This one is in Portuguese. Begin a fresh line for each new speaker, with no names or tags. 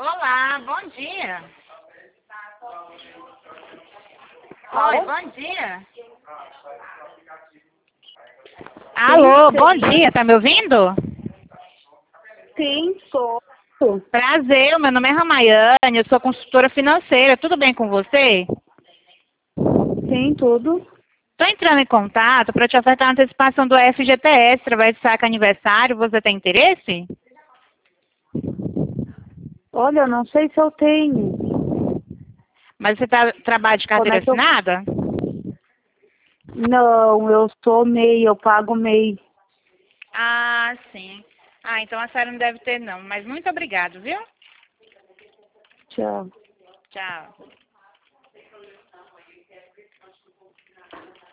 Olá, bom dia. Oi, bom dia. Alô, bom dia, tá me ouvindo?
Sim, sou.
Prazer, meu nome é Ramayane, eu sou consultora financeira, tudo bem com você?
Sim, tudo.
Estou entrando em contato para te ofertar uma antecipação do FGTS através de saque aniversário, você tem interesse?
Olha, eu não sei se eu tenho.
Mas você trabalha de
Como
carteira
é que eu...
assinada?
Não, eu sou MEI, eu pago MEI.
Ah, sim. Ah, então a senhora não deve ter não, mas muito obrigado, viu?
Tchau.
Tchau.